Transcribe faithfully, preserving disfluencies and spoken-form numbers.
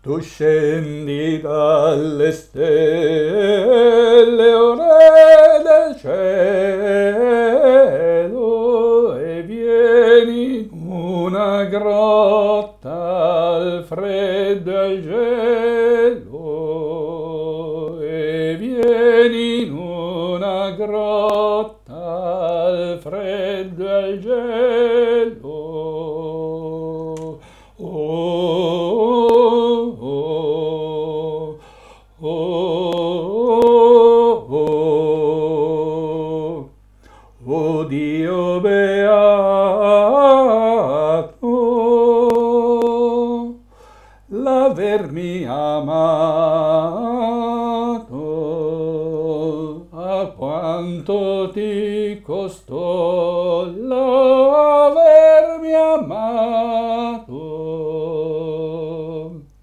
Tu scendi dalle stelle, o re del cielo, e vieni in una grotta al freddo e al gelo, e vieni in una grotta al freddo e al gelo. Oh, oh, oh, oh, oh, Dio beato, l'avermi amato, a quanto ti costò l'avermi amato.